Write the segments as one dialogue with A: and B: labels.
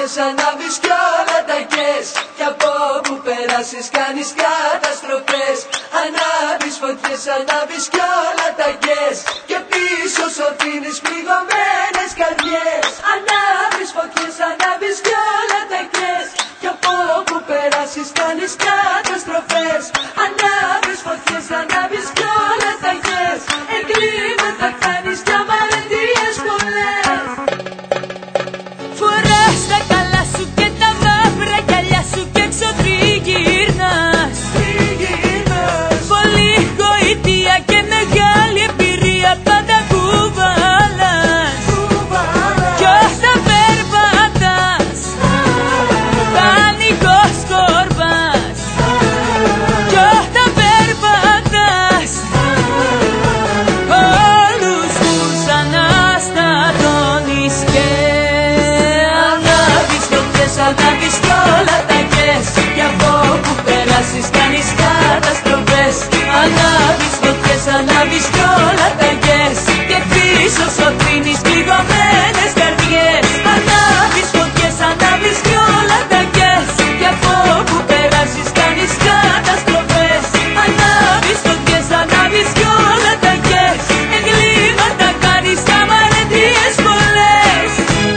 A: φωτιές ανάβεις κι όλα τα κες, κι από όπου περάσεις κάνεις καταστροφές. Ανάβεις φωτιές, ανάβεις κι όλα τα κες, και πίσω σου αφήνεις πληγωμένες καρδιές. Ανάβεις φωτιές, ανάβεις κι όλα τα κες, κι από όπου περάσεις κάνεις καταστροφές. Ανάβεις φωτιές, ανάβεις κι όλα τα κες, εγκλήματα κάνεις κι αμαρτίες πολλές.
B: Φοράς τα καλά σου και τα μαύρα γυαλιά σου και έξω τριγυρνάς. Πολύ γοητεία και μεγάλη εμπειρία πάντα κουβαλάς. Κι όταν περπατάς πανικός κορβάς. Κι όταν περπατάς όλους τους αναστατώνεις και
A: ανάβεις κι όλα τα κες, κι από όπου περάσεις κάνεις καταστροφές. Ανάβεις φωτιές, ανάβεις κι όλα τα κες, και πίσω σου αφήνεις πληγωμένες καρδιές. Ανάβεις φωτιές, ανάβεις κι όλα τα κες, κι από όπου περάσεις κάνεις καταστροφές. Ανάβεις φωτιές, ανάβεις κι όλα τα κες, εγκλήματα κάνεις κι αμαρτίες πολλές.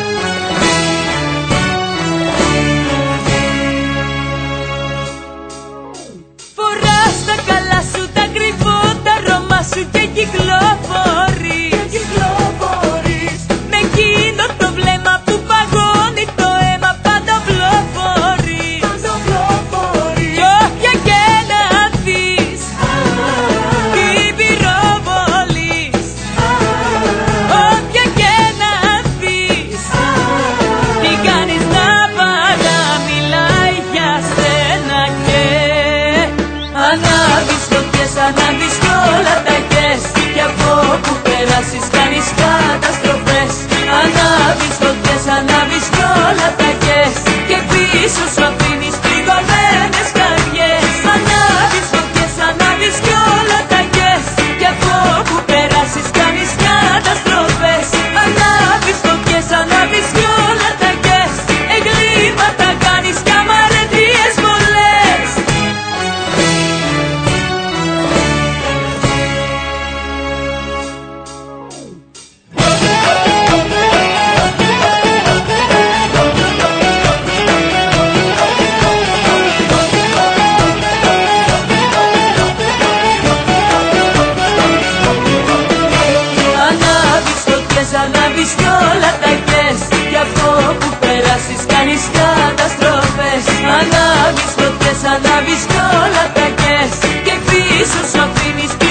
B: φοράς τα καλά σου, τα κρυφό, τα αρώμα σου και κυκλοφορείς. Με εκείνο το βλέμμα που παγώνει το αίμα πάντα πλοφορείς. Κι όποια και να δεις την πυροβολείς. Όποια και να δεις την κάνεις να πάντα μιλάει για σένα και
A: ανάβεις φωτιές, ανάβεις κι όλα τα κες, κι από όπου περάσεις κάνεις καταστροφές. Ανάβεις φωτιές, ανάβεις κι όλα τα κες, και πίσω σου αφήνεις πληγωμένες καρδιές. Ανάβεις φωτιές, ανάβεις κι όλα τα κες, κι από όπου περάσεις κάνεις καταστροφές. Ανάβεις φωτιές, ανάβεις κι όλα τα κες, εγκλήματα κάνεις κι αμαρτίες πολλές. Ανάβεις φωτιές, ανάβεις κι όλα τα κες, κι από όπου περάσεις κάνεις καταστροφές. Ανάβεις φωτιές, ανάβεις κι όλα τα κες, και πίσω σου αφήνεις